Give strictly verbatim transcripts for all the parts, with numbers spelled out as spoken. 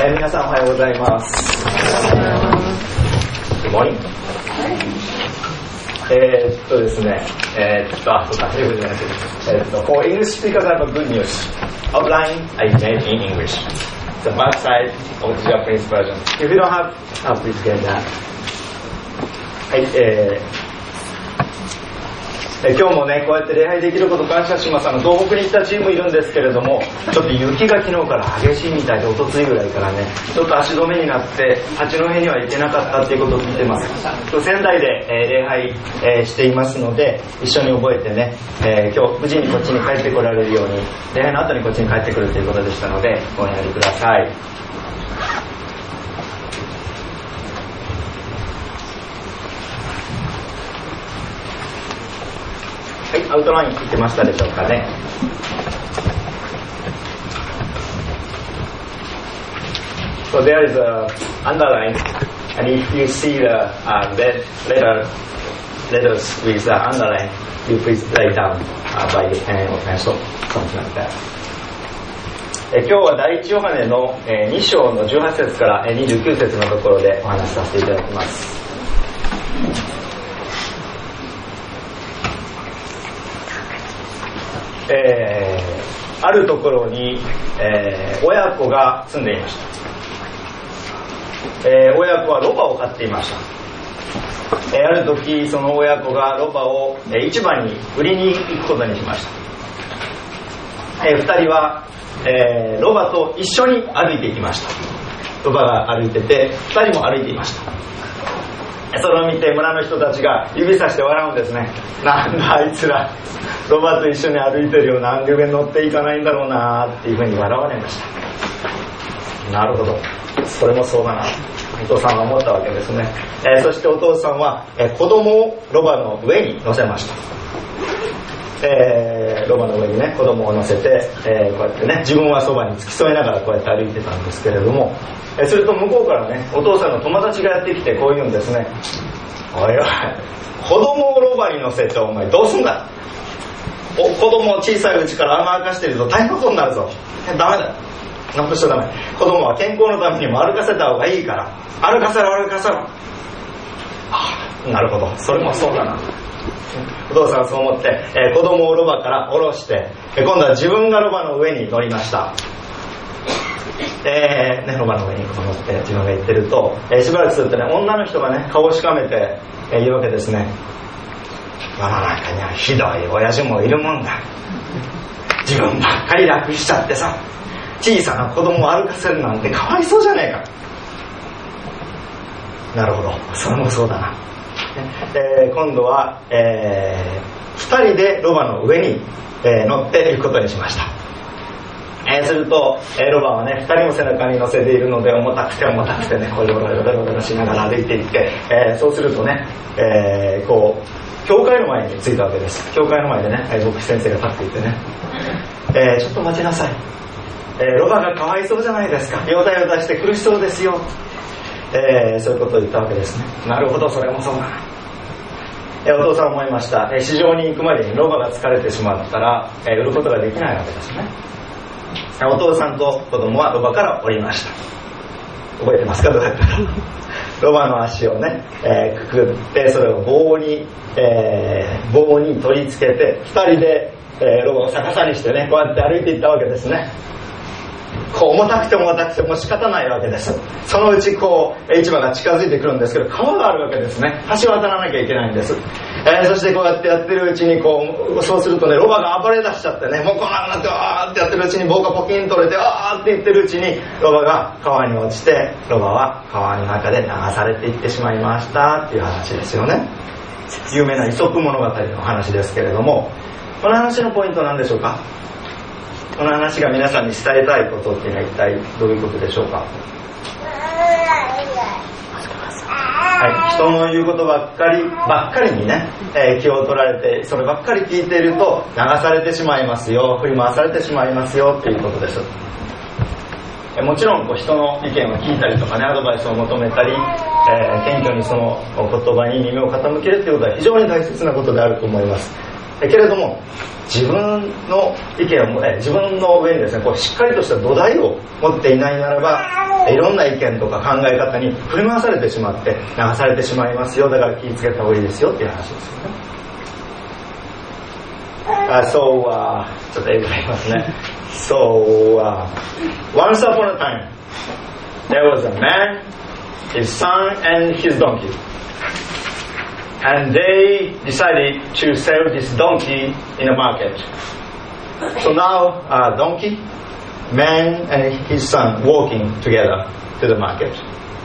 えー、皆さんおはようございます。Good morning。えー、っとですね、えー、っと、あ、そうか、英語じゃなくて、えー、っと、For English speakers, I have a good news. Outline I made in English. The back side of the Japanese version. If you don't have, oh, please get that. はい、えーえ今日もねこうやって礼拝できること感謝します。あの東北に行ったチームいるんですけれども、ちょっと雪が昨日から激しいみたいで、おとついぐらいからねちょっと足止めになって八戸には行けなかったっていうことを聞いてます。仙台で、えー、礼拝、えー、していますので、一緒に覚えてね、えー、今日無事にこっちに帰ってこられるように、礼拝の後にこっちに帰ってくるということでしたのでご祈りください。はい、アウトライン聞いてましたでしょうかね。So there is a underline, and if you see the uh, red letter letters with the underline, you please write down uh, by your pen or pencil, something like that. え今日は第一ヨハネの、えー、に章のじゅうはち節から、えー、にじゅうきゅう節のところでお話しさせていただきます。えー、あるところに、えー、親子が住んでいました。えー、親子はロバを飼っていました。えー、ある時その親子がロバを、えー、市場に売りに行くことにしました。えー、ふたりは、えー、ロバと一緒に歩いていきました。ロバが歩いててふたりも歩いていました。それを見て村の人たちが指さして笑うんですね。なんだあいつらロバと一緒に歩いてるよ、なんで上に乗っていかないんだろうなっていうふうに笑われました。なるほど、それもそうだな、お父さんは思ったわけですね。えー、そしてお父さんは、えー、子供をロバの上に乗せました。えー、ロバの上にね子供を乗せて、えー、こうやってね自分はそばに付き添いながらこうやって歩いてたんですけれども、えー、すると向こうからねお父さんの友達がやってきてこう言うんですね。おいおい、子供をロバに乗せてお前どうすんだ。お子供を小さいうちから甘やかしていると大変なことになるぞ。ダメだ、なんとしちゃダメ。子供は健康のためにも歩かせた方がいいから歩かせろ歩かせろ。ああ、なるほど、それもそうだな。お父さんはそう思って、えー、子供をロバから下ろして、えー、今度は自分がロバの上に乗りました。えーね、ロバの上に乗って自分が行ってると、えー、しばらくするとね女の人がね顔をしかめて、えー、言うわけですね。世の中にはひどい親父もいるもんだ。自分ばっかり楽しちゃってさ、小さな子供を歩かせるなんてかわいそうじゃねえか。なるほど、それもそうだな。えー、今度は、えー、ふたりでロバの上に、えー、乗っていくことにしました。えー、すると、えー、ロバはねふたりも背中に乗せているので重たくて重たくてねこうヨロヨロヨロヨロしながら歩いていって、えー、そうするとね、えー、こう教会の前に着いたわけです。教会の前でね牧師先生が立っていてね、えー、ちょっと待ちなさい、えー、ロバがかわいそうじゃないですか、よだよだして苦しそうですよ、えー、そういうことを言ったわけですね。なるほど、それもそうだな。えー、お父さん思いました。えー、市場に行くまでにロバが疲れてしまったら、えー、売ることができないわけですね。えー、お父さんと子供はロバから降りました。覚えてますか、どうやったか。ロバの足をね、えー、くくってそれを棒に、えー、棒に取り付けてふたりで、えー、ロバを逆さにしてねこうやって歩いていったわけですね。こう重たくて重たくても仕方ないわけです。そのうちこう市場が近づいてくるんですけど川があるわけですね。橋渡らなきゃいけないんです。えー、そしてこうやってやってるうちにこうそうするとねロバが暴れ出しちゃってね、もうこんなになってわーってやってるうちに棒がポキン取れてわーって言ってるうちにロバが川に落ちてロバは川の中で流されていってしまいましたっていう話ですよね。有名なイソップ物語の話ですけれども、この話のポイントは何でしょうか。この話が皆さんに伝えたいことっていうのは一体どういうことでしょうか。はい、人の言うことばっかりばっかりにね、えー、気を取られてそればっかり聞いていると流されてしまいますよ、振り回されてしまいますよっていうことです。えー、もちろんこう人の意見を聞いたりとかねアドバイスを求めたり、えー、謙虚にその言葉に耳を傾けるということは非常に大切なことであると思います。 けれども自分の意見を、え自分の上にですねこうしっかりとした土台を持っていないならば、いろんな意見とか考え方に振り回されてしまって流されてしまいますよ。だから気をつけた方がいいですよっていう話ですよね。Uh, so, uh, ちょっと英語が言いますね。So, uh, once upon a time, there was a man, his son, and his donkey. And they decided to sell this donkey in the market. So now, uh, donkey, man, and his son walking together to the market.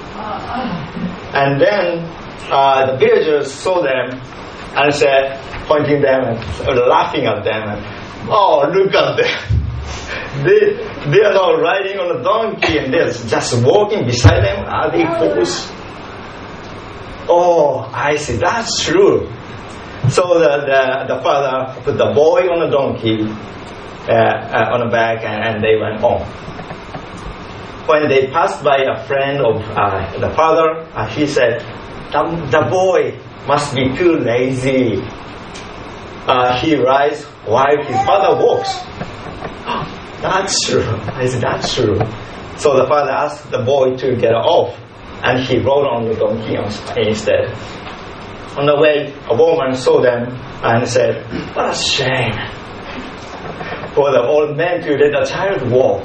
And then uh, the villagers saw them and said, pointing them and laughing at them, and, oh, look at them. They, they are not riding on a donkey and they're just walking beside them. Are they fools? Oh, I see, that's true. So the, the, the father put the boy on a donkey, uh, uh, on the back, and, and they went on. When they passed by a friend of uh, the father, uh, he said, the, the boy must be too lazy. Uh, he rides while his father walks. That's true. I said, that's true. So the father asked the boy to get off, and he rode on the donkey instead. On the way, a woman saw them and said, what a shame for the old man to let a child walk.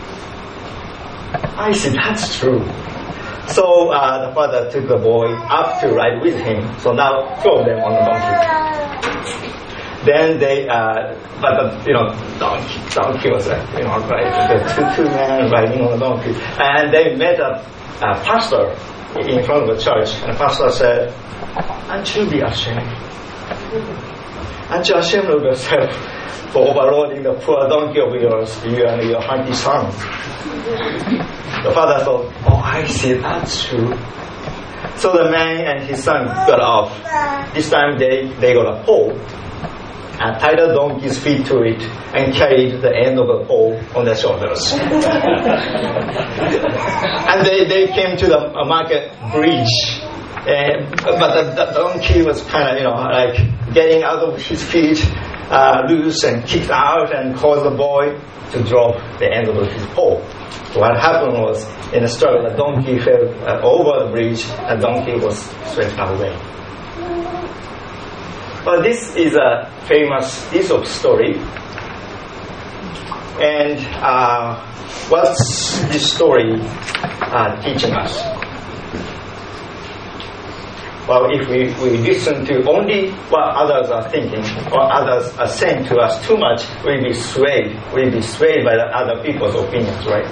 I said, that's true. So uh, the father took the boy up to ride with him. So now two of them on the donkey. Then they, uh, but the, you know, donkey, donkey was like, you know, right, the two, two men riding on a donkey. And they met a, a pastor in front of the church. And the pastor said, aren't you be ashamed? Aren't you ashamed of yourself for overloading the poor donkey of yours, you and your hunky son? The father thought, oh, I see, that's true. So the man and his son got off. This time they, they got a pole and tied the donkey's feet to it and carried the end of the pole on their shoulders. And they, they came to the market bridge. Uh, but the, the donkey was kind of, you know, like getting out of his feet, uh, loose and kicked out and caused the boy to drop the end of his pole. What happened was, in the struggle, the donkey fell uh, over the bridge, and the donkey was swept away. Well, this is a famous Aesop story. And uh, what's this story uh, teaching us? Well, if we, we listen to only what others are thinking or others are saying to us too much, we'll be swayed. We'll be swayed by the other people's opinions, right?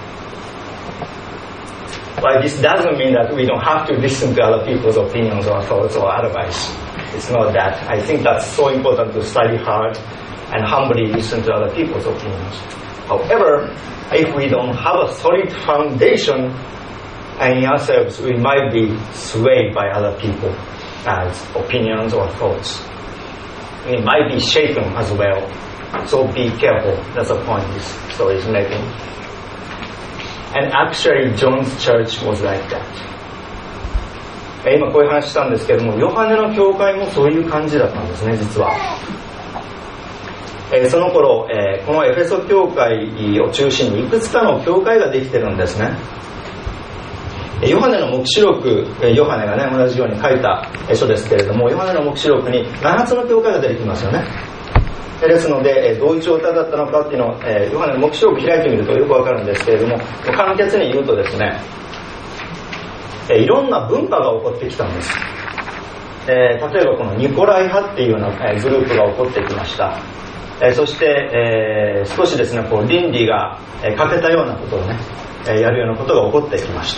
But this doesn't mean that we don't have to listen to other people's opinions or thoughts or advice. It's not that. I think that's so important to study hard and humbly listen to other people's opinions. However, if we don't have a solid foundation in ourselves, we might be swayed by other people's opinions or thoughts. We might be shaken as well. So be careful. That's the point this story is making. And actually, John's church was like that. 今こういう話したんですけども、ヨハネの教会もそういう感じだったんですね、実は。えー、その頃、えー、このエフェソ教会を中心にいくつかの教会ができてるんですね。ヨハネの黙示録、ヨハネがね、同じように書いた書ですけれども、ヨハネの黙示録にななつの教会が出てきますよね。ですので、どういう状態だったのかっていうのを、ヨハネの黙示録を開いてみるとよくわかるんですけれども、簡潔に言うとですね、いろんな文化が起こってきたんです。えー、例えばこのニコライ派っていうようなグループが起こってきました。えー、そして、えー、少しですね、こう倫理が欠けたようなことをね、やるようなことが起こってきました。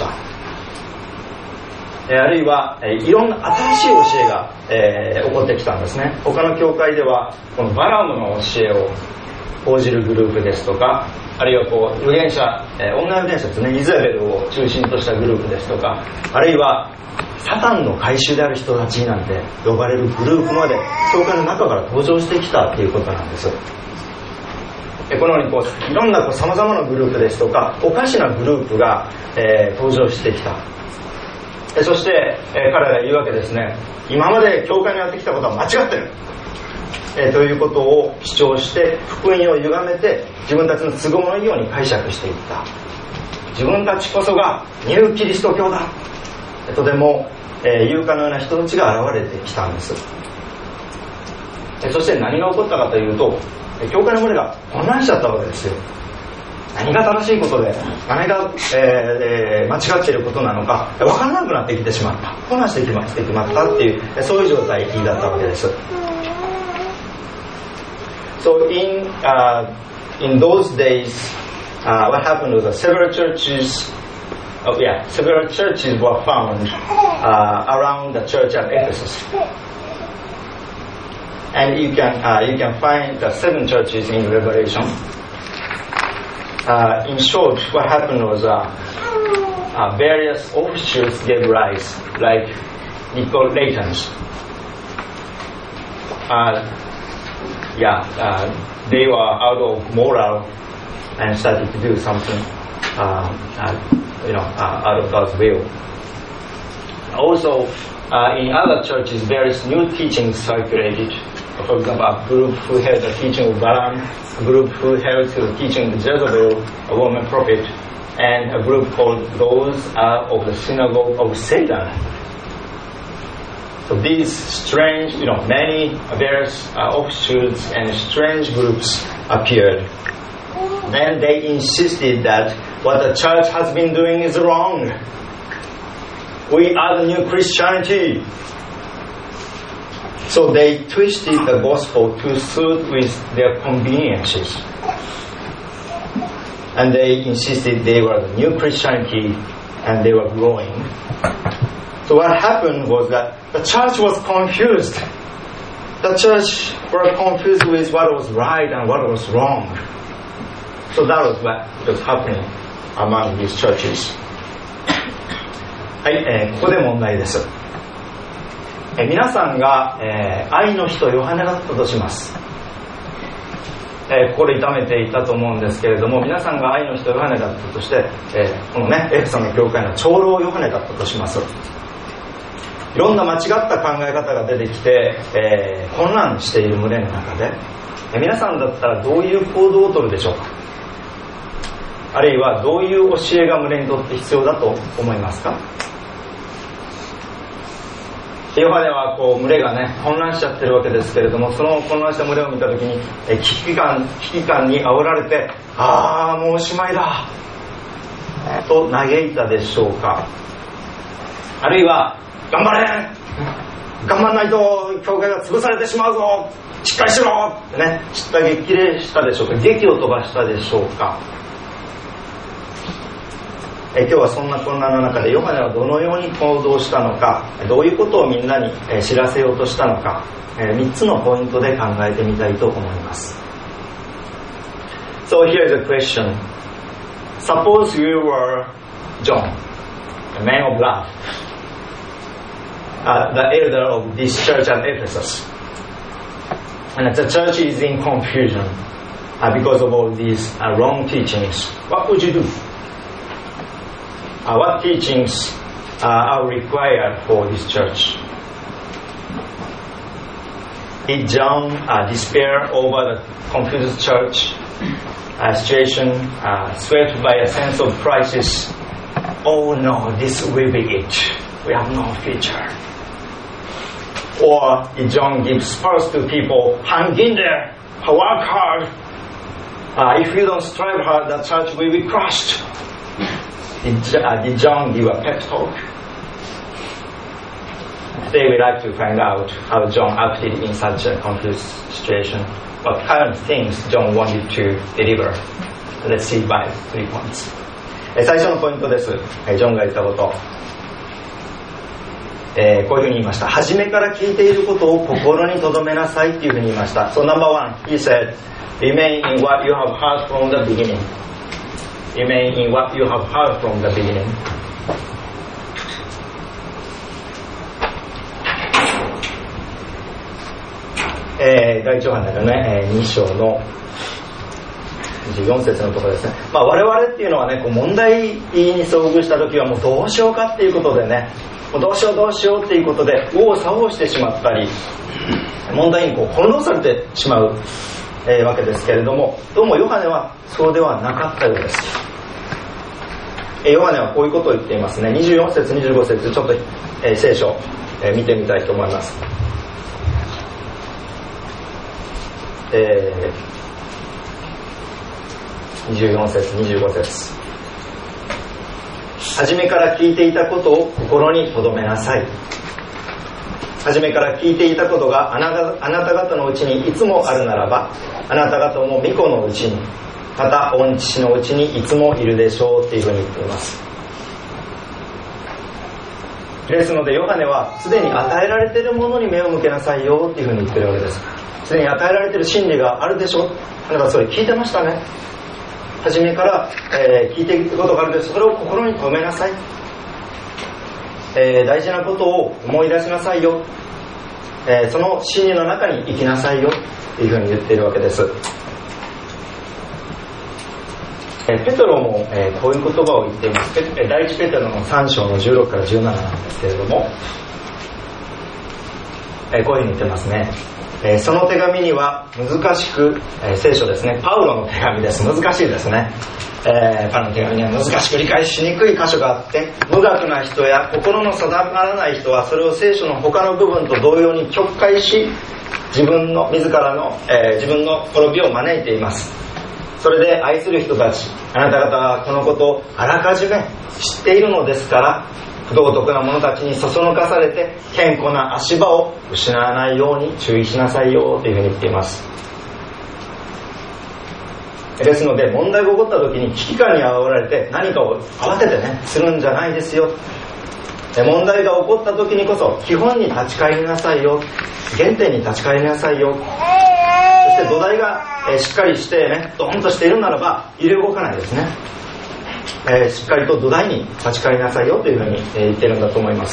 あるいはいろんな新しい教えが、えー、起こってきたんですね。他の教会ではこのバラムの教えを報じるグループですとか、あるいはこう預言者、えー、女預言者ですね、イザベルを中心としたグループですとか、あるいはサタンの回収である人たちなんて呼ばれるグループまで教会の中から登場してきたっていうことなんです。このようにこういろんなさまざまなグループですとかおかしなグループが、えー、登場してきた。そして、えー、彼らが言うわけですね。今まで教会にやってきたことは間違ってる。 えー、ということを主張して福音を歪めて自分たちの都合のいいように解釈していった。自分たちこそがニューキリスト教だ、とても、えー、勇敢のような人たちが現れてきたんです。そして何が起こったかというと、教会の群れが混乱しちゃったわけですよ。何が正しいことで何が、えー、間違っていることなのか分からなくなってきてしまった、混乱してきまったっていう、そういう状態だったわけです。So in, uh, in those days, uh, what happened was that several churches, oh yeah, several churches were found uh, around the church at Ephesus. And you can, uh, you can find the seven churches in Revelation. Uh, in short, what happened was uh, uh, various offshoots gave rise, like Nicolaitans. Uh, yeah, uh, they were out of moral and started to do something, uh, uh, you know, uh, out of God's will. Also, uh, in other churches, various new teachings circulated. For example, a group who held the teaching of Balaam, a group who held to the teaching of Jezebel, a woman prophet, and a group called those uh, of the synagogue of Satan. So these strange, you know, many various uh, offshoots and strange groups appeared. Then they insisted that what the church has been doing is wrong. We are the new Christianity. So they twisted the gospel to suit with their conveniences. And they insisted they were the new Christianity and they were growing. So what happened was that the church was confused. The church were confused with what was right and what was wrong. So that was what was happening among these churches. はい、えー、ここで問題です。え皆さんが、えー、愛の人ヨハネだったとします、えー、ここで痛めていたと思うんですけれども、皆さんが愛の人ヨハネだったとして、えー、このねエフェソの教会の長老ヨハネだったとします。いろんな間違った考え方が出てきて、えー、混乱している群れの中で、えー、皆さんだったらどういう行動をとるでしょうか。あるいはどういう教えが群れにとって必要だと思いますか。ヨハネはこう群れがね混乱しちゃってるわけですけれども、その混乱した群れを見たときにえ危機感危機感に煽られて、ああもうおしまいだと嘆いたでしょうか。あるいは頑張れ頑張んないと教会が潰されてしまうぞしっかりしろってね叱咤激励したでしょうか。檄を飛ばしたでしょうか。え今日はそんな混乱の中でヨハネはどのように行動したのか、どういうことをみんなに知らせようとしたのか、みっつのポイントで考えてみたいと思います。 So here's a question. Suppose you were John, a man of love, uh, the elder of this church at Ephesus, and the church is in confusion uh, because of all these uh, wrong teachings. What would you do? Uh, what teachings uh, are required for this church? Did John uh, despair over the confused church uh, situation, uh, swept by a sense of crisis? Oh no, this will be it. We have no future. Or did John give spurs to people? Hang in there, work hard. Uh, if you don't strive hard, the church will be crushed. Did, uh, did John give a pep talk? Today we'd like to find out how John acted in such a confused situation. What kind of things John wanted to deliver. Let's see by three points. 最初のポイントです。ジョンが言ったこと。えー、こういうふうに言いました。初めから聞いていることを心に留めなさいっていうふうに言いました。So number one, he said, remain in what you have heard from the beginning.Remain in what you have heard from the beginning. えー、第一ヨハネのね、えー、に章のじゅうよん節のところですね。まあ我々っていうのはね、こう問題に遭遇した時はもうどうしようかっていうことでね、 もうどうしようどうしようっていうことで右往左往してしまったり、問題にこう翻弄されてしまう、えー、わけですけれども、どうもヨハネはそうではなかったようです。えー、ヨハネはこういうことを言っていますね。にじゅうよん節にじゅうご節ちょっと、えー、聖書、えー、見てみたいと思います。えー、にじゅうよん節にじゅうご節、初めから聞いていたことを心に留めなさい。初めから聞いていたことがあなた、あなた方のうちにいつもあるならば、あなた方も御子のうちに、また御父のうちにいつもいるでしょうっていうふうに言っています。ですのでヨハネはすでに与えられているものに目を向けなさいよっていうふうに言ってるわけです。すでに与えられている真理があるでしょう。あなたそれ聞いてましたね。初めから、えー、聞いていることがあるでしょう。それを心に留めなさい。えー、大事なことを思い出しなさいよ、えー、その真理の中に生きなさいよというふうに言っているわけです。えー、ペトロも、えー、こういう言葉を言っています。ペ第一ペテロのさん章のじゅうろくからじゅうなななんですけれども、えー、こういうふうに言ってますね。えー、その手紙には難しく、えー、聖書ですね、パウロの手紙です。難しいですね。えー、パウロの手紙には難しく理解しにくい箇所があって、無学な人や心の定まらない人はそれを聖書の他の部分と同様に曲解し、自分の自らの、えー、自分の滅びを招いています。それで愛する人たち、あなた方はこのことをあらかじめ知っているのですから、不道徳な者たちにそそのかされて健康な足場を失わないように注意しなさいよというふうに言っています。ですので問題が起こった時に危機感にあおられて何かを慌ててねするんじゃないですよ。問題が起こった時にこそ基本に立ち返りなさいよ、原点に立ち返りなさいよ。そして土台がしっかりしてねドーンとしているならば揺れ動かないですね。えー、しっかりと土台に立ち返りなさいよというふうに、えー、言ってるんだと思います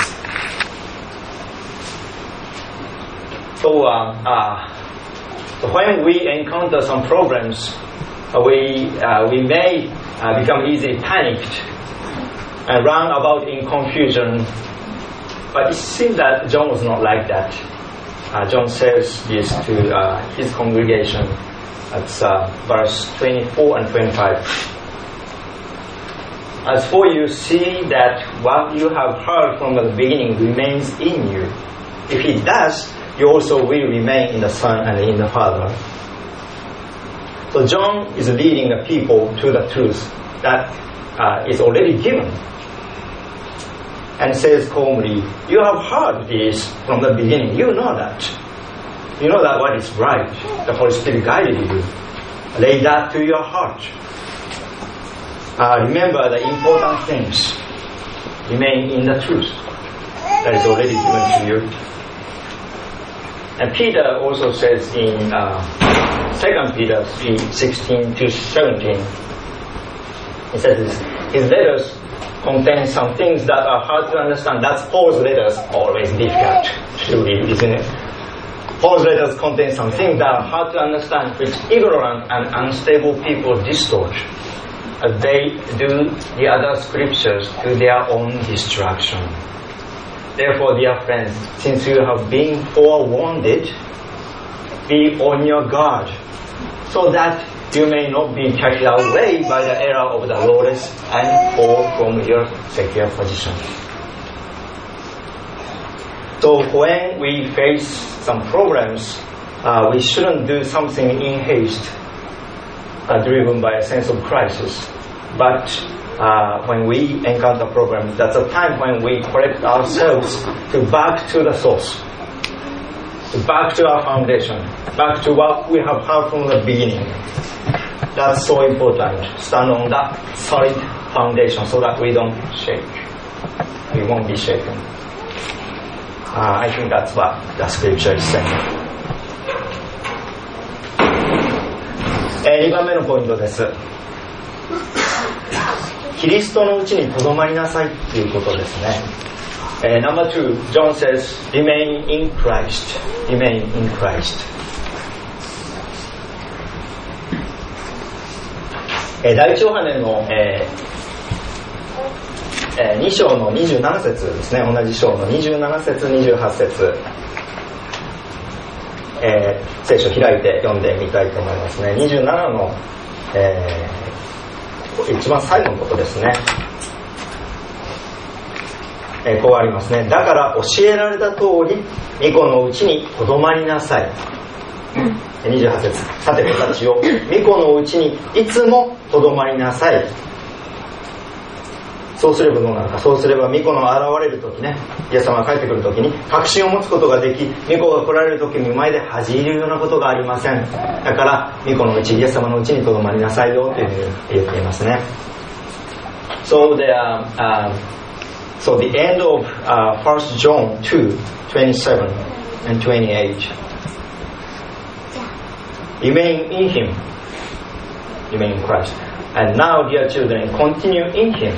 。So, uh, uh, so when we encounter some problems, uh, we uh, we may uh, become easily panicked and run about in confusion. But it seems that John was not like that. Uh, John says this to uh, his congregation. That's uh, verse twenty-four and twenty-five.As for you, see that what you have heard from the beginning remains in you. If it does, you also will remain in the Son and in the Father. So John is leading the people to the truth that uh, is already given. And says calmly, you have heard this from the beginning. You know that. You know that what is right. The Holy Spirit guided you. Lay that to your heart.Uh, remember the important things. Remain in the truth that is already given to you. And Peter also says in uh, Second Peter three sixteen to seventeen, he says this, his letters contain some things that are hard to understand. That's Paul's letters, always difficult to read, isn't it? Paul's letters contain some things that are hard to understand, which ignorant and unstable people distort.As they do the other scriptures to their own destruction. Therefore, dear friends, since you have been forewarned, be on your guard, so that you may not be carried away by the error of the lawless and fall from your secure position. So when we face some problems, uh, we shouldn't do something in haste.Uh, driven by a sense of crisis. But uh, when we encounter problems, that's a time when we correct ourselves to back to the source, to back to our foundation, back to what we have heard from the beginning. That's so important. Stand on that solid foundation so that we don't shake. We won't be shaken. Uh, I think that's what the scripture is saying.にばんめのポイントです。キリストのうちにとどまりなさいということですね。Uh, number two, John says, remain in Christ. Remain in Christ. 第一ヨハネの、ええー、に章のにじゅうなな節ですね。同じ章のにじゅうなな節にじゅうはち節、えー、聖書開いて読んでみたいと思いますね。にじゅうななの、えー、一番最後のことですね。えー、こうありますね。だから教えられた通り御子のうちにとどまりなさい。にじゅうはち節、さて子たちを御子のうちにいつもとどまりなさい。そうすればどうなるか。そうすれば御子の現れる時ね、イエス様が帰ってくる時に確信を持つことができ、御子が来られる時に前で恥じ入るようなことがありません。だから御子のうち、イエス様のうちにとどまりなさいよというふうに言っていますね。 So there, uh, so the end of uh, First John two twenty-seven and twenty-eight. Remain in Him, remain in Christ. And now, dear children, continue in Him,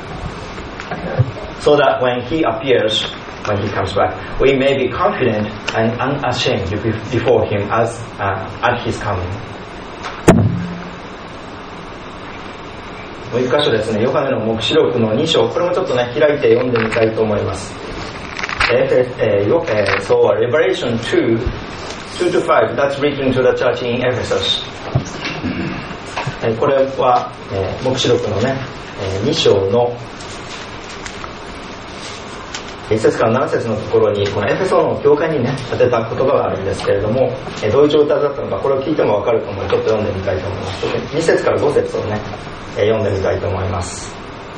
so that when He appears, when He comes back, we may be confident and unashamed before Him as uh, at His coming. もう一箇所ですね。ヨハネの黙示録のに章、これもちょっとね開いて読んでみたいと思います。えーえーえー、so Revelation two two to five, that's written to the church in Ephesus. これは、えー、黙示録のね、えー、に章のいち節からなな節のところにこのエフェソの教会にね当てた言葉があるんですけれども、えー、どういう状態だったのかこれを聞いても分かると思うのでちょっと読んでみたいと思います。に節からご節をね、えー、読んでみたいと思います。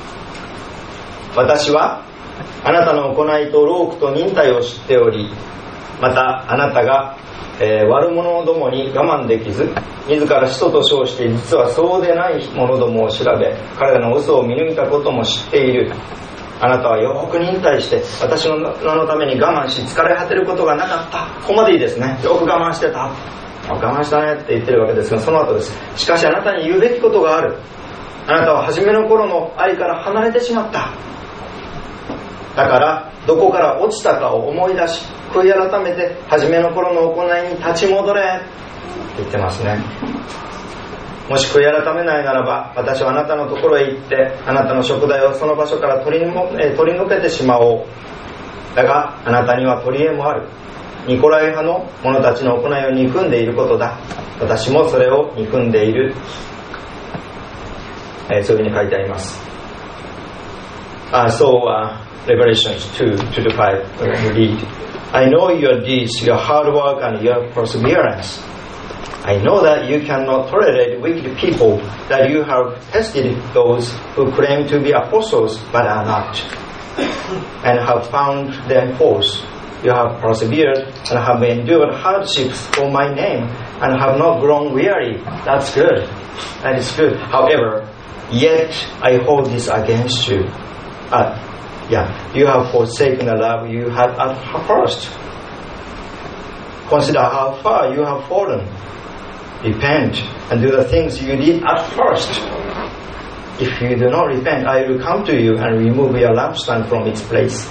私はあなたの行いと労苦と忍耐を知っており、またあなたがえー、悪者どもに我慢できず自ら使徒と称して実はそうでない者どもを調べ彼らの嘘を見抜いたことも知っている。あなたはよく忍耐して私の名のために我慢し疲れ果てることがなかった。ここまでいいですね。よく我慢してた、我慢したねって言ってるわけですが、その後です。しかしあなたに言うべきことがある。あなたは初めの頃の愛から離れてしまった。だからどこから落ちたかを思い出し悔い改めて初めの頃の行いに立ち戻れって言ってますね。もし悔い改めないならば私はあなたのところへ行ってあなたの食材をその場所から取りも、えー、取り除けてしまおう。だがあなたには取り柄もある。ニコライ派の者たちの行いを憎んでいることだ。私もそれを憎んでいる、えー、そういうふうに書いてあります。uh, So、uh, Revelations two two to five we read, I know your deeds, your hard work and your perseverance. I know that you cannot tolerate wicked people, that you have tested those who claim to be apostles but are not, and have found them false. You have persevered and have endured hardships for my name and have not grown weary. That's good. That is good. However, yet I hold this against you. Uh, yeah, you have forsaken the love you had at first. Consider how far you have fallen. Repent and do the things you did at first. If you do not repent, I will come to you and remove your lampstand from its place.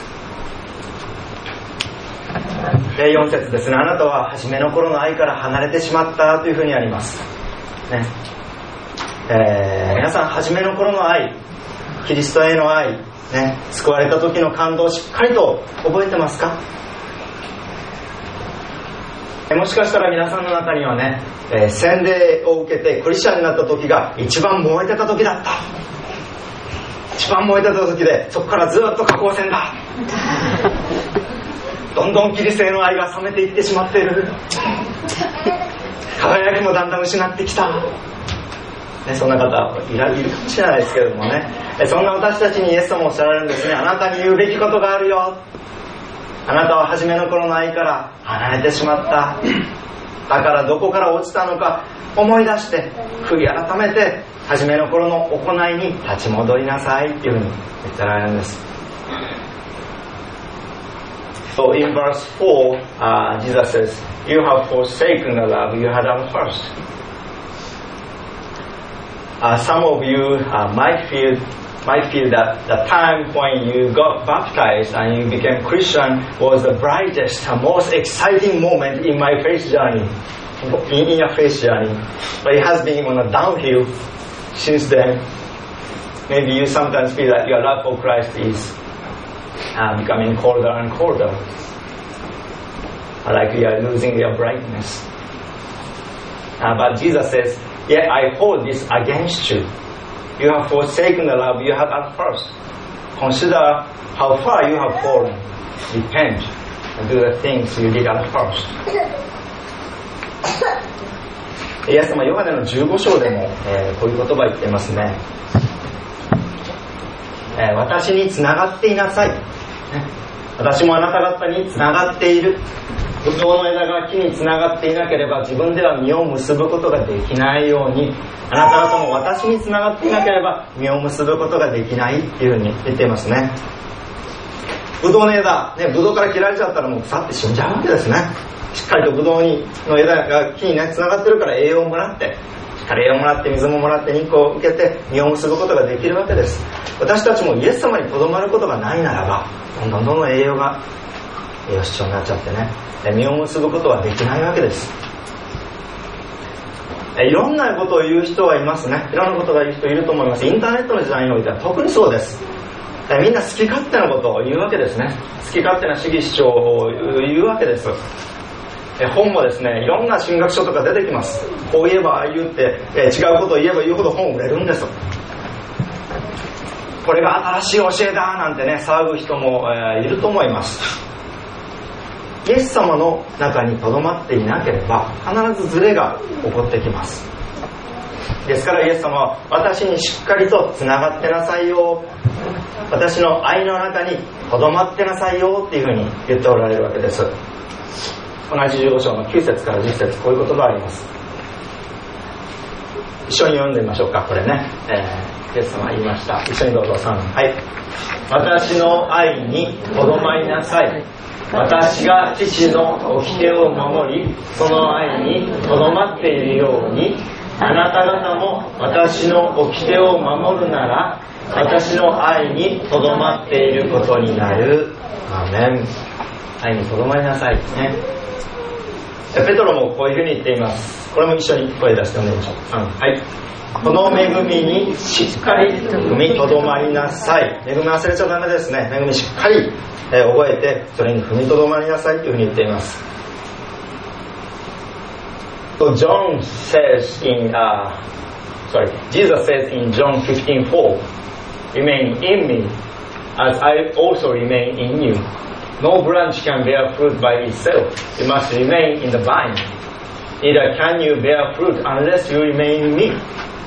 よん節ですね。あなたは初めの頃の愛から離れてしまったというふうにあります、ねえー、皆さん初めの頃の愛、キリストへの愛、ね、救われた時の感動をしっかりと覚えてますか？もしかしたら皆さんの中にはね、えー、洗礼を受けてクリスチャンになった時が一番燃えてた時だった、一番燃えてた時でそこからずっと下降線だどんどんキリストへの愛が冷めていってしまっている、輝きもだんだん失ってきた、ね、そんな方いらいるかもしれないですけれどもね、そんな私たちにイエス様もおっしゃられるんですね。あなたに言うべきことがあるよ。あなたは初めの頃の愛から離れてしまった。だからどこから落ちたのか思い出して悔い改めて初めの頃の行いに立ち戻りなさいっていうふうに言ってられるんです。So in verse four, uh, Jesus says, You have forsaken the love you had at first. Uh, some of you uh, might feel might feel that the time when you got baptized and you became Christian was the brightest and most exciting moment in my faith journey, in, in your faith journey. But it has been on a downhill since then. maybe you sometimes feel that your love for Christ is uh, becoming colder and colder, like you are losing your brightness. Uh, but Jesus says, "Yet I hold this against you. You have forsaken the love you had at first. Consider how far you have fallen. Repent and do the things you did at first." イエス様ヨハネのじゅうご章でも、えー、こういう言葉言ってますね、えー、私につながっていなさい、ね、私もあなた方につながっている。ブドウの枝が木につながっていなければ自分では実を結ぶことができないように、あなた方も私につながっていなければ実を結ぶことができないっていうふうに言っていますね。ブドウの枝、ね、ブドウから切られちゃったらもう腐って死んじゃうわけですね。しっかりとブドウにの枝が木にねつながってるから栄養をもらって、しっかり栄養をもらって水ももらって日光を受けて実を結ぶことができるわけです。私たちもイエス様にとどまることがないならば、どんどんどんどん栄養が栄養失調になっちゃってね、実を結ぶことはできないわけです。いろんなことを言う人はいますね。いろんなことが言う人いると思います。インターネットの時代においては特にそうです。みんな好き勝手なことを言うわけですね。好き勝手な主義主張を言うわけです。本もですね、いろんな神学書とか出てきます。こう言えばああ言うって、え違うことを言えば言うほど本売れるんです。これが新しい教えだなんてね騒ぐ人も、えー、いると思います。イエス様の中にとどまっていなければ必ずズレが起こってきます。ですからイエス様は私にしっかりとつながってなさいよ、私の愛の中にとどまってなさいよっていうふうに言っておられるわけです。同じじゅうご章のきゅう節からじゅっ節、こういう言葉があります。一緒に読んでみましょうか。これね、えー、イエス様は言いました。一緒にどうぞ。さん、はい。私の愛にとどまりなさい。私が父の掟を守り、その愛にとどまっているように、あなた方も私の掟を守るなら、私の愛にとどまっていることになる。アーメン。愛にとどまりなさいね。ペトロもこういうふうに言っています。これも一緒に声出してお願いします。うん、はい。この恵みにしっかり踏みとどまりなさい。恵み忘れちゃダメですね。恵みしっかり、えー、覚えてそれに踏みとどまりなさいというふうに言っています。So John says in, uh, sorry, Jesus says in John fifteen four, remain in me as I also remain in you. No branch can bear fruit by itself. You must remain in the vine. Neither can you bear fruit unless you remain in me.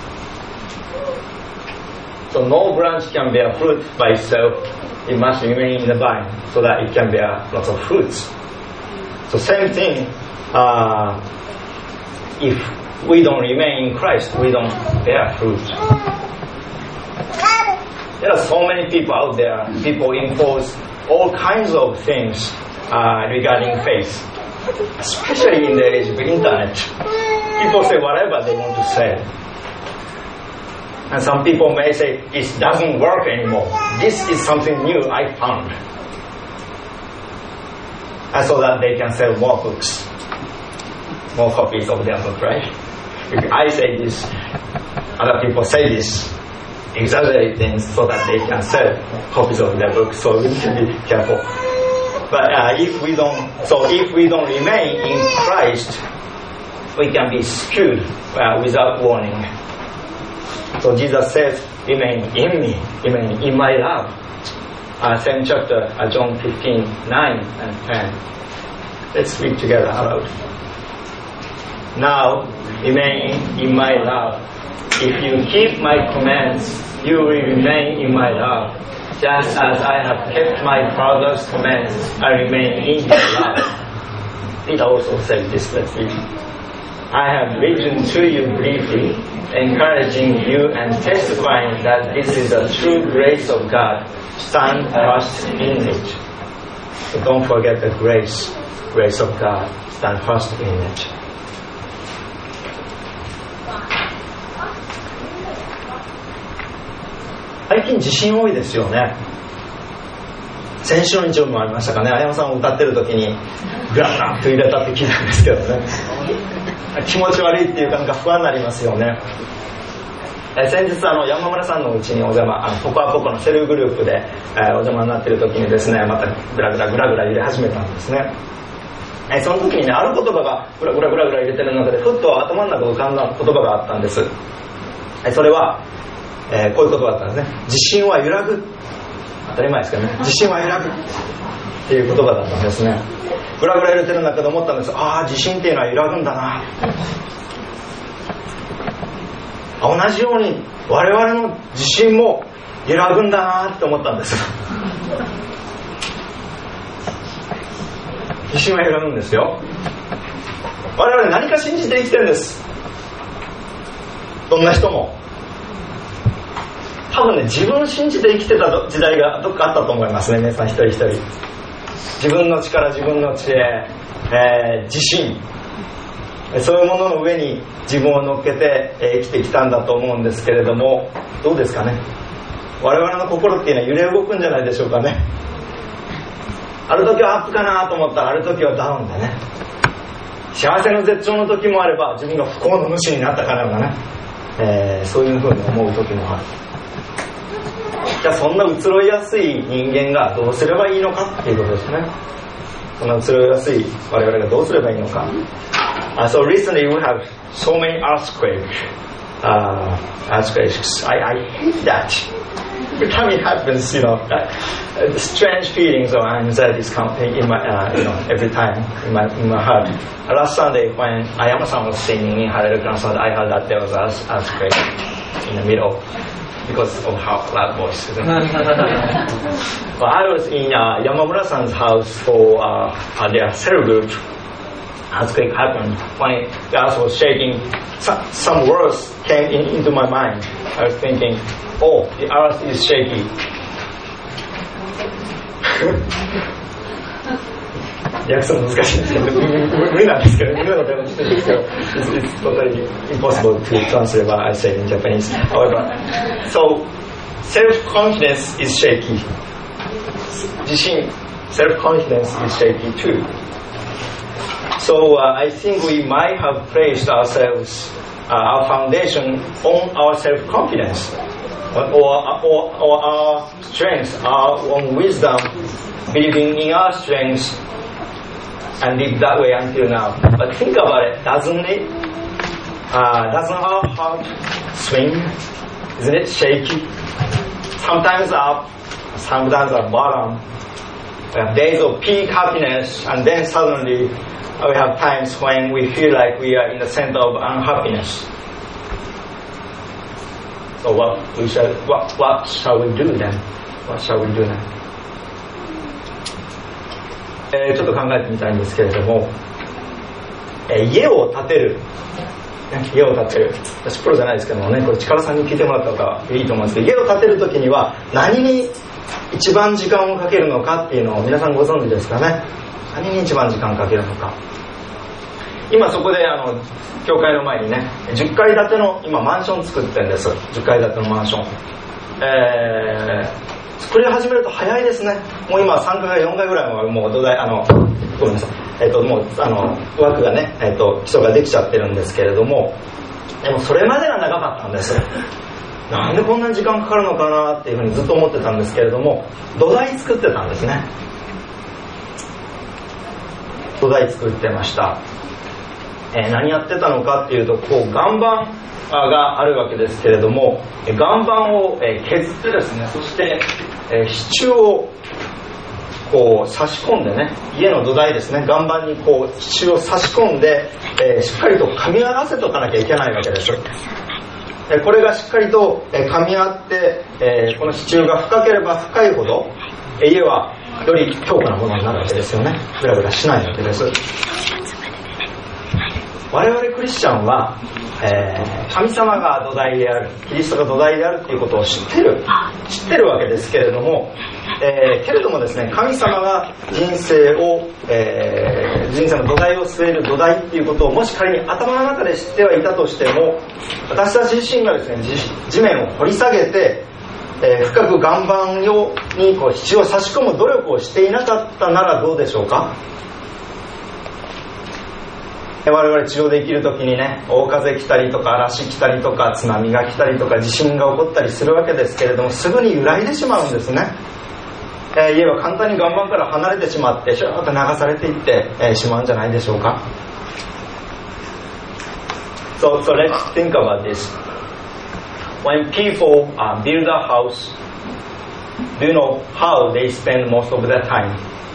So no branch can bear fruit by itself. It must remain in the vine so that it can bear lots of fruits. So same thing, uh, if we don't remain in Christ, we don't bear fruit. There are so many people out there. People impose all kinds of things uh, regarding faith, especially in the age of internet. People say whatever they want to say. And some people may say, it doesn't work anymore. This is something new I found. And so that they can sell more books, more copies of their book, right? If I say this, other people say this, exaggerate things so that they can sell copies of their books. So we need to be careful. But uh, if we don't, so if we don't remain in Christ, we can be skewed uh, without warning. So Jesus says, remain in me, remain in my love. Uh, same chapter, uh, John fifteen, nine and ten. Let's read together aloud. Now, remain in my love. If you keep my commands, you will remain in my love. Just as I have kept my Father's commands, I remain in his love. It also says this, let's read. I have written to you briefly, encouraging you and testifying that this is a true grace of God. Stand fast in it. So don't forget the grace, grace of God. Stand fast in it.最近地震多いですよね。先週の日曜日もありましたかね。あやまさんを歌ってる時にグラグラッと揺れたって聞いたんですけどね。気持ち悪いっていうかなんか不安になりますよね。 えー、先日あの山村さんのうちにお邪魔、あのポコアポコのセルグループで、えー、お邪魔になっている時にですね、またグラグラグラグラ揺れ始めたんですね。えー、その時にね、ある言葉がグラグラグラグラ揺れてる中でふっと頭の中浮かんだ言葉があったんです。えー、それは、えー、こういう言葉だったんですね。自信は揺らぐ。当たり前ですけどね、自信は揺らぐっていう言葉だったんですね。グラグラ揺れてる中で思ったんです。ああ、自信っていうのは揺らぐんだな。同じように我々の自信も揺らぐんだなって思ったんです。自信は揺らぐんですよ。我々何か信じて生きてるんです。どんな人も多分ね、自分を信じて生きてた時代がどっかあったと思いますね。皆さん一人一人自分の力、自分の知恵、えー、自信、そういうものの上に自分を乗っけて、えー、生きてきたんだと思うんですけれども、どうですかね。我々の心っていうのは揺れ動くんじゃないでしょうかね。ある時はアップかなと思ったら、ある時はダウンでね、幸せの絶頂の時もあれば、自分が不幸の主になったかのようなね、えー、そういうふうに思う時もある。じゃあそんな移ろいやすい人間がどうすればいいのかっていうことですね。そんな移ろいやすい我々がどうすればいいのか。Uh, so recently we have so many earthquakes. Uh, earthquakes. I, I hate that. Every time it happens, you know, uh, strange feelings of anxiety come in my, uh, you know, every time in my in my heart. Uh, last Sunday when Ayama-san was singing in Hallelujah concert, I heard that there was an earthquake in the middle.Because of how loud voice. Well, I was in uh, Yamamura-san's house for uh, uh, their cell group. Earthquake happened. When the earth was shaking, some, some words came in, into my mind. I was thinking, oh, the earth is shaky. 訳すの難しいんですけど、無理なんですけど、無理なのでもしてるんですけど、it's, it's totally impossible to translate what I say in Japanese. However, so self-confidence is shaky. 自信, self-confidence is shaky too. So uh, I think we might have placed ourselves, uh, our foundation on our self-confidence, or, or, or our strength, our own wisdom, believing in our strength.And live that way until now. But think about it, doesn't it? Uh, doesn't our heart swing? Isn't it shaky? Sometimes up, sometimes at bottom. We have days of peak happiness, and then suddenly we have times when we feel like we are in the center of unhappiness. So what we shall, what, what shall we do then? What shall we do then?えー、ちょっと考えてみたいんですけれども、えー、家を建てる、ね、家を建てる、私プロじゃないですけどもね、これ力さんに聞いてもらった方がいいと思うんですけど、家を建てるときには何に一番時間をかけるのかっていうのを皆さんご存知ですかね。何に一番時間をかけるのか。今そこであの教会の前にね、じゅっかい建ての今マンション作ってるんです。じゅっかい建てのマンション、えー作り始めると早いですね。もう今さんかいよんかいぐらいはもう土台あのごめんなさい、えっともうあの枠がね、えっと基礎ができちゃってるんですけれども、でもそれまでが長かったんです。なんでこんなに時間かかるのかなっていうふうにずっと思ってたんですけれども、土台作ってたんですね。土台作ってました。えー、何やってたのかっていうと、こう岩盤があるわけですけれども、岩盤を削ってですね、そして支柱をこう差し込んでね、家の土台ですね、岩盤にこう支柱を差し込んで、えー、しっかりと噛み合わせておかなきゃいけないわけです。これがしっかりと噛み合って、えー、この支柱が深ければ深いほど家はより強固なものになるわけですよね。グラグラしないわけです。我々クリスチャンは、えー、神様が土台である、キリストが土台であるということを知ってる知ってるわけですけれども、えー、けれどもですね、神様が人生を、えー、人生の土台を据える土台っていうことをもし仮に頭の中で知ってはいたとしても、私たち自身がですね、地面を掘り下げて、えー、深く岩盤にこう支柱を差し込む努力をしていなかったならどうでしょうか。 我々地上で生きるときにね、大風来たりとか嵐来たりとか津波が来たりとか地震が起こったりするわけですけれども、すぐに揺らいでしまうんですね。えー、家は簡単に岩盤から離れてしまってシューッと流されていって、えー、しまうんじゃないでしょうか。 So, so let's think about this. When people uh, build a house, do you know how they spend most of their time?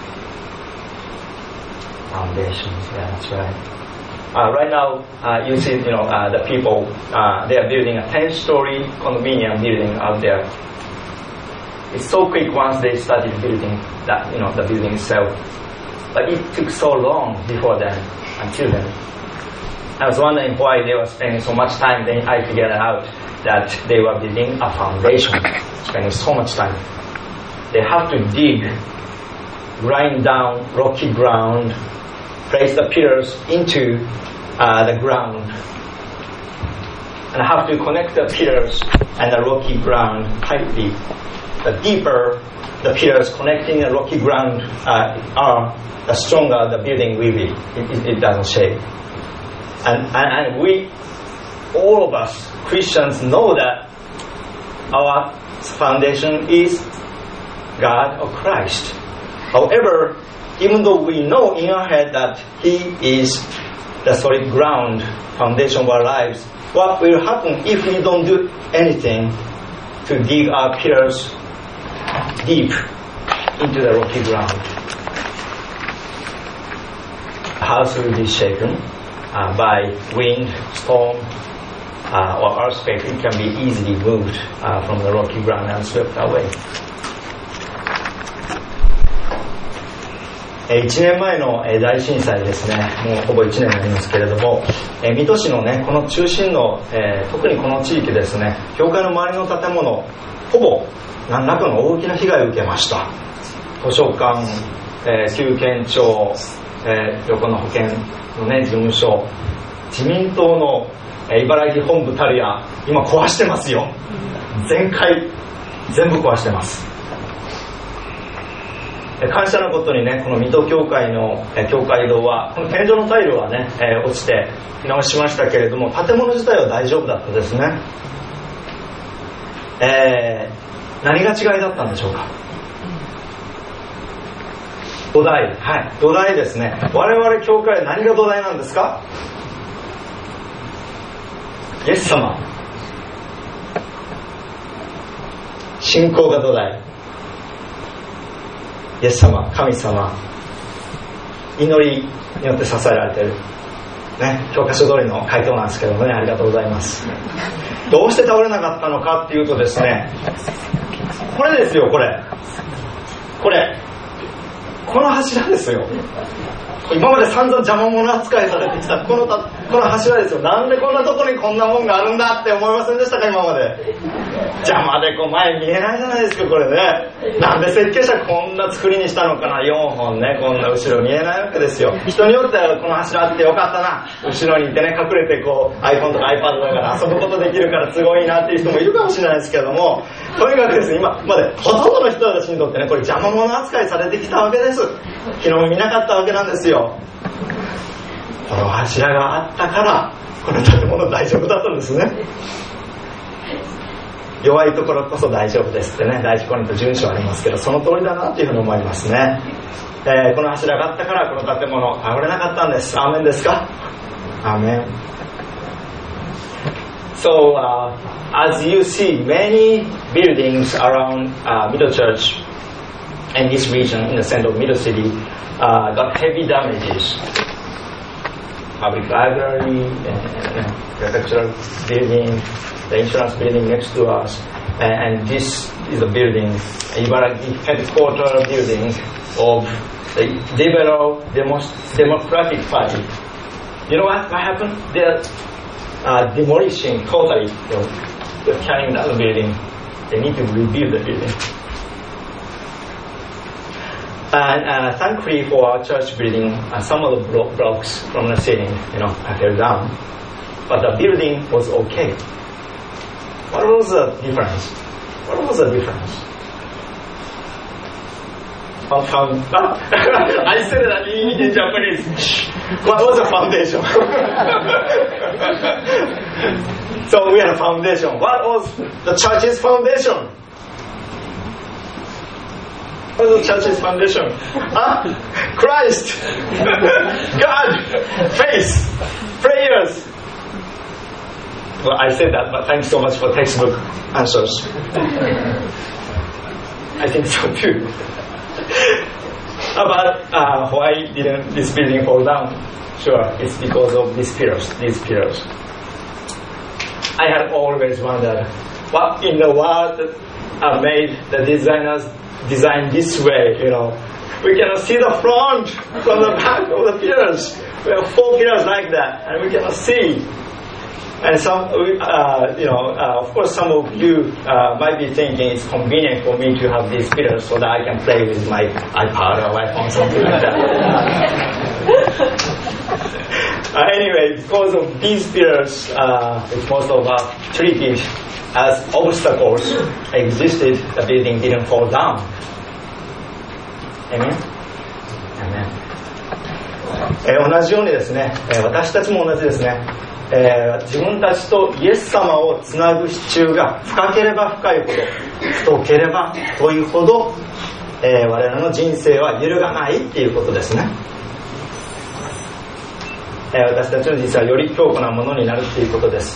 Foundations, yeah, that's right. Uh, right now, uh, you see, you know, uh, the people, uh, they are building a ten-story condominium building out there. It's so quick once they started building that, you know, the building itself. But it took so long before then, until then. I was wondering why they were spending so much time. Then I figured out that they were building a foundation, spending so much time. They have to dig, grind down rocky ground, place the pillars into uh, the ground, and have to connect the pillars and the rocky ground tightly. The deeper the pillars connecting the rocky ground uh, are, the stronger the building will be. It, it, it doesn't shake. And, and, and we, all of us Christians, know that our foundation is God or Christ. However, even though we know in our head that He is the solid ground, foundation of our lives, what will happen if we don't do anything to dig our pillars deep into the rocky ground? The house will be shaken uh, by wind, storm, uh, or earthquake. It can be easily moved uh, from the rocky ground and swept away. いちねんまえの大震災ですね、もうほぼいちねんになりますけれども、水戸市のね、この中心の、えー、特にこの地域ですね、教会の周りの建物、ほぼ何らかの大きな被害を受けました。図書館、えー、旧県庁、えー、横の保健のね、事務所、自民党の、えー、茨城本部たるや、今壊してますよ。全壊、全部壊してます。感謝のことにね、この水戸教会の、えー、教会堂は、この天井のタイルはね、えー、落ちて見直しましたけれども、建物自体は大丈夫だったですね。えー、何が違いだったんでしょうか。土台、はい、土台ですね。我々教会、何が土台なんですか。イエス様、信仰が土台。イエス様、神様、祈りによって支えられている、ね、教科書通りの回答なんですけどもね、ありがとうございます。どうして倒れなかったのかっていうとですね、これですよ、これこれこの柱ですよ。今まで散々邪魔者扱いされてきたこのたこの柱ですよ。なんでこんなところにこんなもんがあるんだって思いませんでしたか。今まで邪魔でこう前見えないじゃないですか。これね、なんで設計者こんな作りにしたのかな。よんほんね、こんな後ろ見えないわけですよ。人によってはこの柱あってよかったな、後ろにいてね、隠れてこう iPhone とか iPad だから遊ぶことできるからすごいなっていう人もいるかもしれないですけども、とにかくですね、今までほとんどの人たちにとってね、これ邪魔者扱いされてきたわけです。日の目見なかったわけなんですよ。この柱があったからこの建物大丈夫だったんですね。弱いところこそ大丈夫ですってね、第一コリントじゅう章ありますけど、その通りだなっていうふうに思いますね。えー、この柱があったからこの建物倒れなかったんです。アーメンですか。アーメン。So, uh, as you see, many buildings around uh, Middle Church and this region in the center of Middle City uh, got heavy damages. Public library, and prefectural building, the insurance building next to us, and, and this is a building, Ibaraki headquarters building of the Liberal Demo- Democratic Party. You know what, what happened? They're uh, demolishing totally. They're, they're carrying down the building. They need to rebuild the building. And uh, thankfully for our church building, uh, some of the blo- blocks from the ceiling, you know, fell down. But the building was okay. What was the difference? What was the difference? Found, found, I said that in Japanese. What was the foundation? So we had a foundation. What was the church's foundation? What was the church's foundation? Huh? Christ, God, faith, prayers. Well, I said that, but thanks so much for textbook answers. I think so too. But uh, why didn't this building fall down? Sure, it's because of these pillars, these pillars. I had always wondered, what in the world uh, made the designers design this way, you know? We cannot see the front from the back of the pillars. We have four pillars like that, and we cannot see. And some, uh, you know, uh, of course, some of you uh, might be thinking it's convenient for me to have these pillars so that I can play with my iPad or iPhone, something like that. uh, anyway, because of these pillars, uh, which most of us treated as obstacles existed, the building didn't fall down. Amen? Amen. えー、同じようにですね、えー、私たちも同じですね。えー、自分たちとイエス様をつなぐ支柱が深ければ深いほど、太ければ太いほど、えー、我々の人生は揺るがないっていうことですね。えー、私たちの人生はより強固なものになるっていうことです。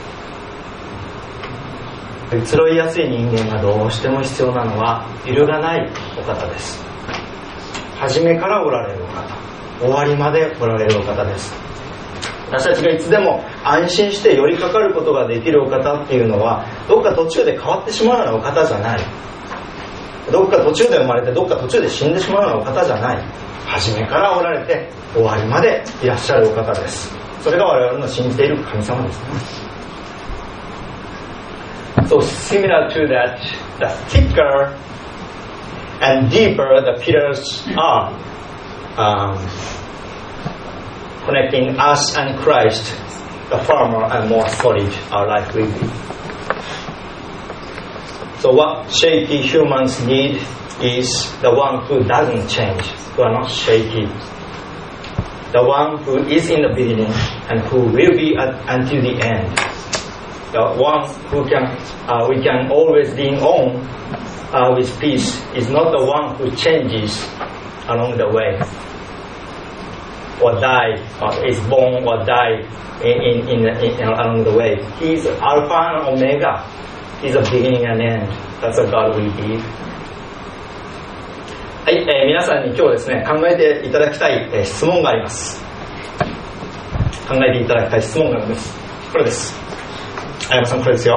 移ろいやすい人間がどうしても必要なのは揺るがないお方です。初めからおられるお方、終わりまでおられるお方です。私たちがいつでも安心して寄りかかることができるお方っていうのは、どっか途中で変わってしまうようなお方じゃない。どっか途中で生まれてどっか途中で死んでしまうようなお方じゃない。初めからおられて終わりまでいらっしゃるお方です。それが我々の信じている神様ですね。So similar to that, the thicker and deeper the pillars are, um, connecting us and Christ, the firmer and more solid our life will be. So what shaky humans need is the one who doesn't change, who are not shaky. The one who is in the beginning and who will be at, until the end. The one who can uh, we can always lean on uh, with peace is not the one who changes along the way. Or die, or is born or die in, in, in, in, along the way. He's Alpha and Omega. He's a beginning and end. That's a God we believe. はい、えー、皆さんに今日ですね、考えていただきたい、えー、質問があります。考えていただきたい質問があるんです。これです。あやまさん、これですよ。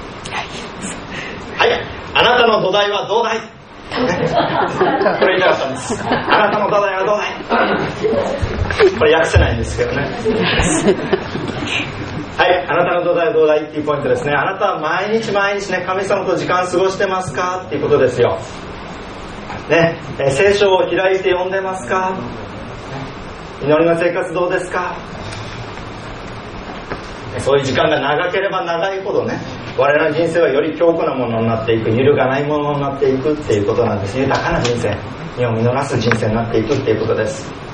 はい、あなたの土台はどうだい？これ言いたかったんです。あなたの土台はどうだい？これ訳せないんですけどね。はい、あなたの土台はどうだいっていうポイントですね。あなたは毎日毎日ね、神様と時間過ごしてますかっていうことですよ。ね、えー、聖書を開いて読んでますか？祈りの生活どうですか？そういう時間が長ければ長いほどね、我々の人生はより強固なものになっていく、揺るがないものになっていくっていうことなんです。豊かな人生、身を実らす人生になっていくっていうことです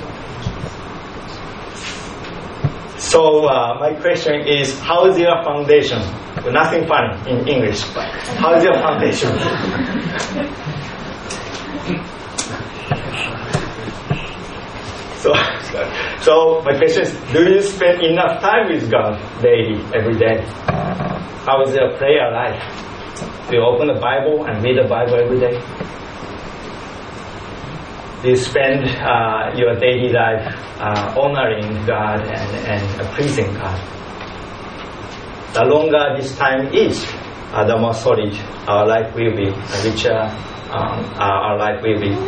。So、uh, my question is, how is your foundation? Nothing funny in English, but how is your foundation? So, so my question is, do you spend enough time with God daily, every day? How is your prayer life? Do you open the Bible and read the Bible every day? Do you spend uh, your daily life uh, honoring God and, and pleasing God? The longer this time is, uh, the more solid our life will be, the richer um, our life will be.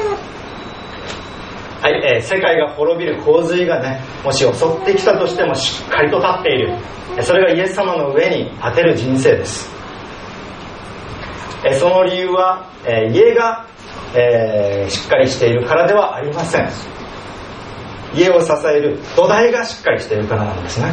はい、えー、世界が滅びる洪水がね、もし襲ってきたとしてもしっかりと立っている。それがイエス様の上に立てる人生です。えー、その理由は、えー、家が、えー、しっかりしているからではありません。家を支える土台がしっかりしているからなんですね。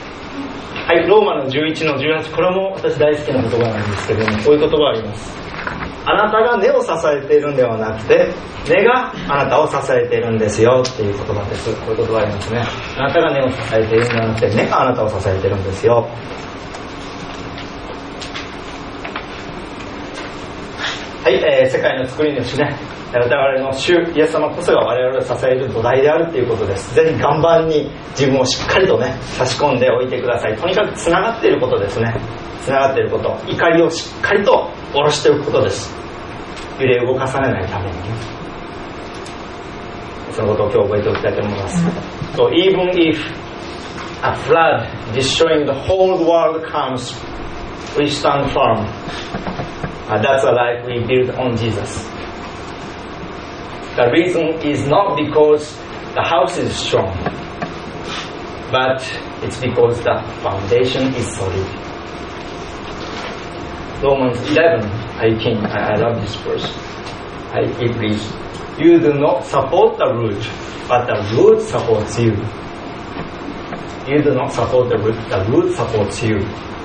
はい、ローマのじゅういちのじゅうはち、これも私大好きな言葉なんですけれども、こういう言葉があります。 あなたが根を支えているんではなくて、根があなたを支えているんですよっていう言葉です。こういう言葉がありますね。あなたが根を支えているんではなくて、根があなたを支えているんですよ。はい、えー、世界の作り主ね、我々の主イエス様こそが我々を支える土台であるということです。ぜひ岩盤に自分をしっかりとね差し込んでおいてください。とにかくつながっていることですね。つながっていること、怒りをしっかりと下ろしておくことです。揺れ動かされないためにね、そのことを今日覚えておきたいと思います。 So even if a flood destroying the whole world comes, we stand firm. uh, That's a life we build on Jesus.The reason is not because the house is strong, but it's because the foundation is solid. Romans eleven eighteen, I, I love this verse. I, it reads, You do not support the root, but the root supports you. You do not support the root, the root supports you.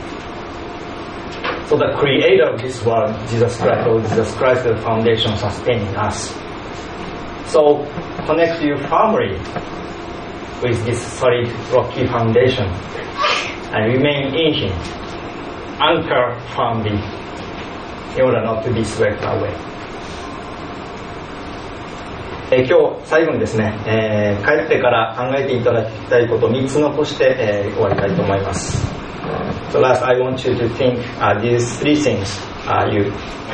So the creator of this world, Jesus Christ, or Jesus Christ is the foundation sustaining us.So connect you firmly with this solid rocky foundation and remain in Him. Anchor firmly in order not to be swept away. えー、今日最後にですね、えー、帰ってから考えていただきたいことをみっつ残して、えー、終わりたいと思います。So last I want you to think、uh, these three things、uh, you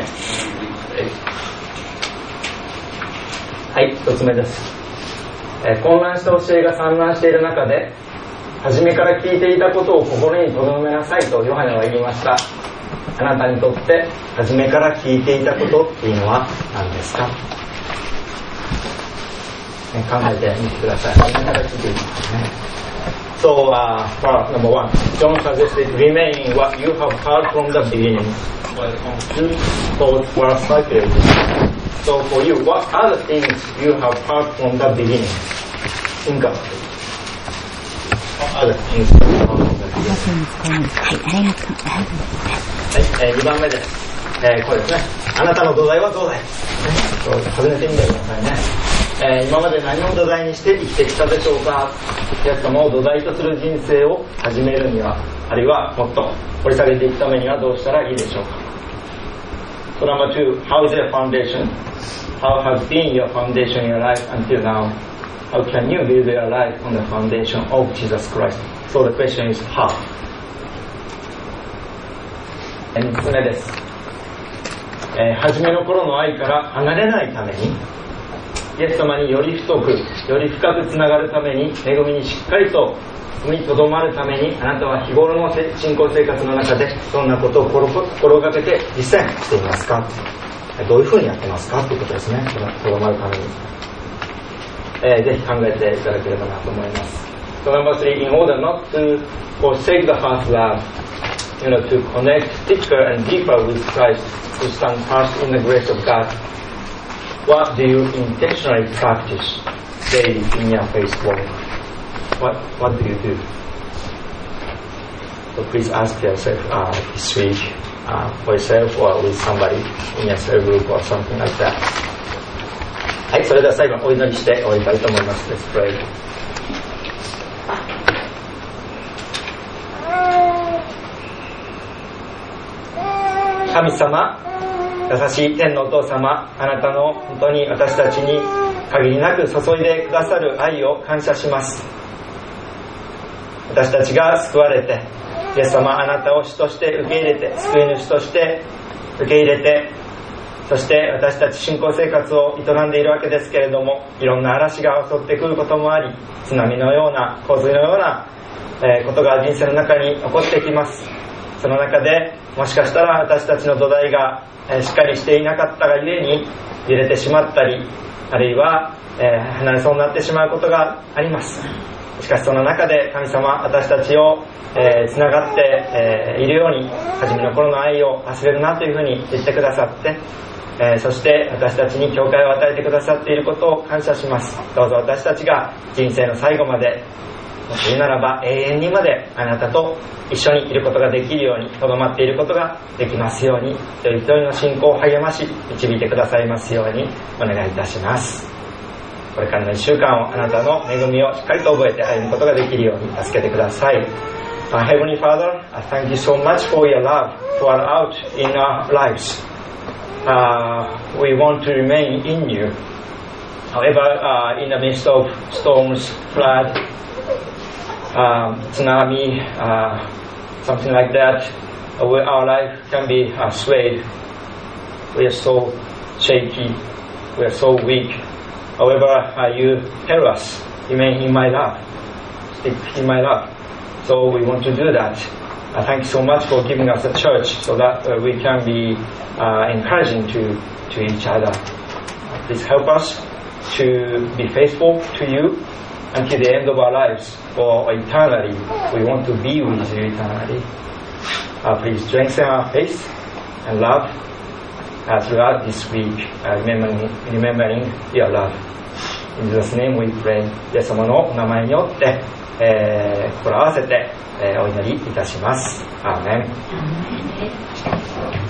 はい、一つ目です、えー、混乱した教えが散乱している中で初めから聞いていたことを心に留めなさいとヨハネは言いました。あなたにとって初めから聞いていたことっていうのは何ですか、ね、考えてみてください。初めから聞いていたことね。So, uh, part number one, John suggested remain in what you have heard from the beginning, while confused thoughts were circulating.So for you, what are the things you have heard from the beginning? Think about it. What are the things you have heard from the beginning? はい、えー、にばんめです。えー、これですね。あなたの土台はどうだい、ね、そう始めてみてくださいね。えー、今まで何を土台にして生きてきたでしょうか。イエス様を土台とする人生を始めるには、あるいはもっと掘り下げていくためにはどうしたらいいでしょうか。So number two, how is your foundation? How has been your foundation in your life until now? How can you build your life on the foundation of Jesus Christ? So the question is how? みっつめです、えー、初めの頃の愛から離れないために、イエス様により太くより深くつながるために、恵みにしっかりと踏みとどまるために、あなたは日頃の信仰生活の中でどんなことを心がけて実践していますか。どういうふうにやってますかということですね。とどまるために、えー、ぜひ考えていただければなと思います。So number three, in order not to forsake the first love, you know, to connect thicker and deeper with Christ, to stand fast in the grace of God, what do you intentionally practice daily in your faith walk? What, what do you do? So please ask yourself uh, this week.Uh, for yourself or with somebody in your cell group or something like that. はい、それでは最後お祈りして終わりたいと思います。Let's pray. 神様、優しい天のお父様、あなたの本当に私たちに限りなく注いでくださる愛を感謝します。私たちが救われて、イエス様、あなたを主として受け入れて、救い主として受け入れて、そして私たち信仰生活を営んでいるわけですけれども、いろんな嵐が襲ってくることもあり、津波のような洪水のような、えー、ことが人生の中に起こってきます。その中でもしかしたら私たちの土台が、えー、しっかりしていなかったがゆえに揺れてしまったり、あるいは、えー、離れそうになってしまうことがあります。しかしその中で神様、私たちをえー、つながって、えー、いるように、初めの頃の愛を忘れるなというふうに言ってくださって、えー、そして私たちに教会を与えてくださっていることを感謝します。どうぞ私たちが人生の最後まで言うならば永遠にまであなたと一緒にいることができるように、とどまっていることができますように、一人一人の信仰を励まし導いてくださいますようにお願いいたします。これからのいっしゅうかんをあなたの恵みをしっかりと覚えて歩むことができるように助けてください。Uh, Heavenly Father, I thank you so much for your love poured out in our lives. Uh, we want to remain in you. However, uh, in the midst of storms, flood, um, tsunami, uh, something like that, uh, where our life can be uh, swayed. We are so shaky, we are so weak. However, uh, you tell us, remain in my love, stick in my love. So we want to do that. Uh, thank you so much for giving us a church so that uh, we can be uh, encouraging to, to each other. Please help us to be faithful to you until the end of our lives, for eternally. We want to be with you eternally. Uh, please strengthen our faith and love uh, throughout this week, uh, remembering, remembering your love. In Jesus' name we pray. イエス様のお名前によって、えー、心合わせて、えー、お祈りいたします。アーメン。